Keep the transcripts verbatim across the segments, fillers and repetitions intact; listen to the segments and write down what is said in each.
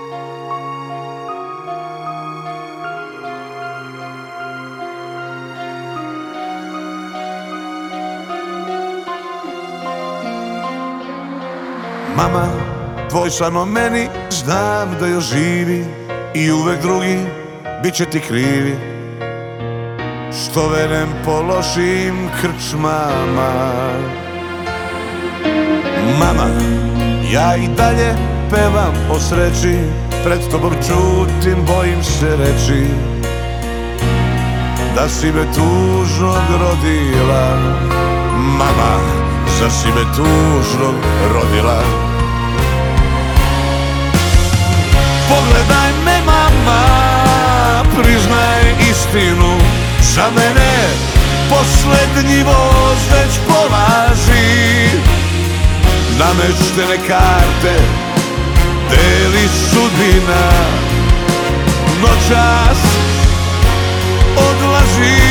Mama, tvoj san o meni znam da još živi i uvek drugi bit će ti krivi što venem po lošim krčmama. Mama, ja i dalje pevam o sreći, pred tobom čutim, bojim se reći da si me tužnog rodila. Mama, zar si me tužnog rodila? Pogledaj me, mama, priznaj istinu, za mene poslednji voz već polazi. Nameštene karte deli sudbina, noćas odlazim.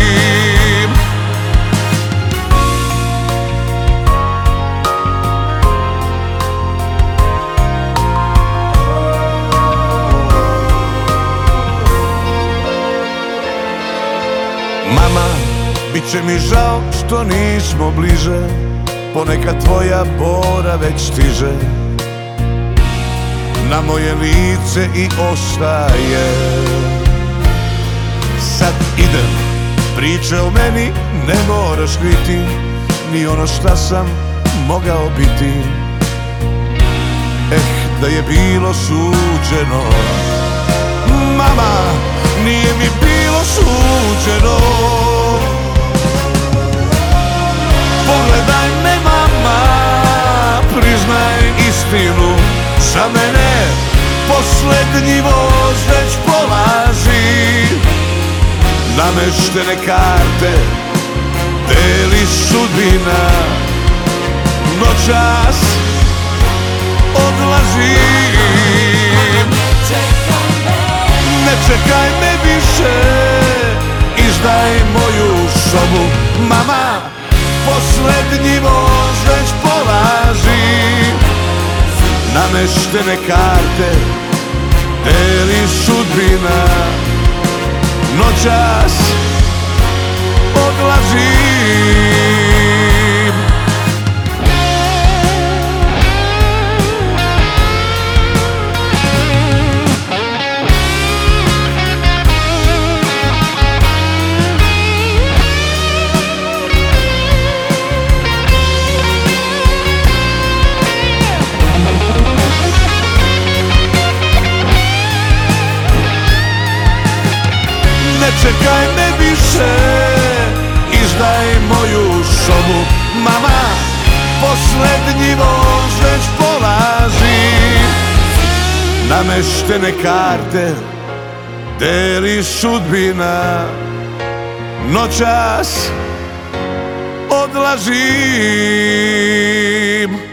Mama, bit će mi žao što nismo bliže, ponekad tvoja bora već stiže na moje lice i ostaje. Sad idem, priče o meni ne moraš kriti, ni ono šta sam mogao biti. Eh, da je bilo suđeno, mama, nije mi bilo suđeno. Pogledaj me, mama, priznaj istinu, za mene poslednji voz već polazi. Nameštene karte deli sudbina, noćas odlazim. Ne čekaj me više, izdaj moju sobu, mama, poslednji voz već polazi. Nameštene karte deli sudbina, noćas odlazim. Ne čekaj me više, izdaj moju sobu, mama, poslednji voz već polazi. Nameštene karte deli sudbina, noćas odlazim.